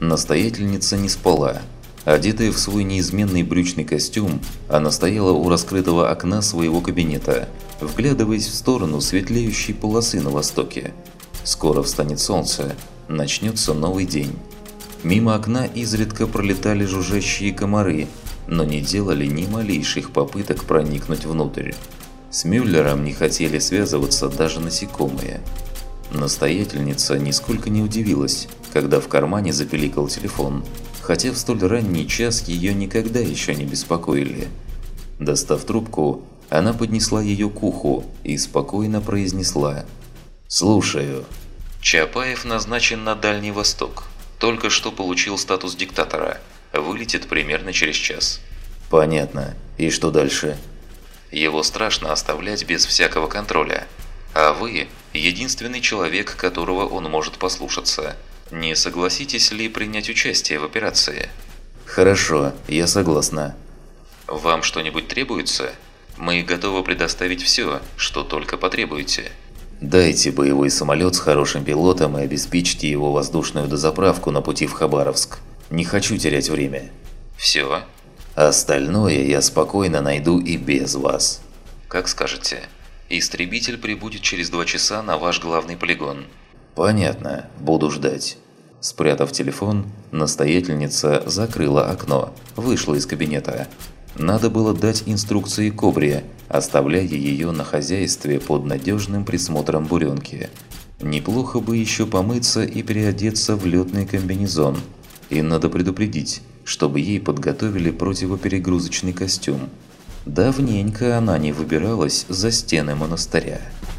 Настоятельница не спала. Одетая в свой неизменный брючный костюм, она стояла у раскрытого окна своего кабинета, вглядываясь в сторону светлеющей полосы на востоке. Скоро встанет солнце, начнется новый день. Мимо окна изредка пролетали жужжащие комары, но не делали ни малейших попыток проникнуть внутрь. С Мюллером не хотели связываться даже насекомые. Настоятельница нисколько не удивилась, когда в кармане запиликал телефон, хотя в столь ранний час ее никогда еще не беспокоили. Достав трубку, она поднесла ее к уху и спокойно произнесла: «Слушаю». «Чапаев назначен на Дальний Восток. Только что получил статус диктатора. Вылетит примерно через час». «Понятно. И что дальше?» «Его страшно оставлять без всякого контроля. А вы – единственный человек, которого он может послушаться. Не согласитесь ли принять участие в операции?» «Хорошо, я согласна». «Вам что-нибудь требуется? Мы готовы предоставить все, что только потребуете». «Дайте боевой самолет с хорошим пилотом и обеспечьте его воздушную дозаправку на пути в Хабаровск. Не хочу терять время». «Все?» «Остальное я спокойно найду и без вас». «Как скажете. Истребитель прибудет через 2 часа на ваш главный полигон». «Понятно. Буду ждать». Спрятав телефон, настоятельница закрыла окно, вышла из кабинета. Надо было дать инструкции Кобре, оставляя ее на хозяйстве под надежным присмотром буренки. Неплохо бы еще помыться и переодеться в летный комбинезон. И надо предупредить, чтобы ей подготовили противоперегрузочный костюм. Давненько она не выбиралась за стены монастыря.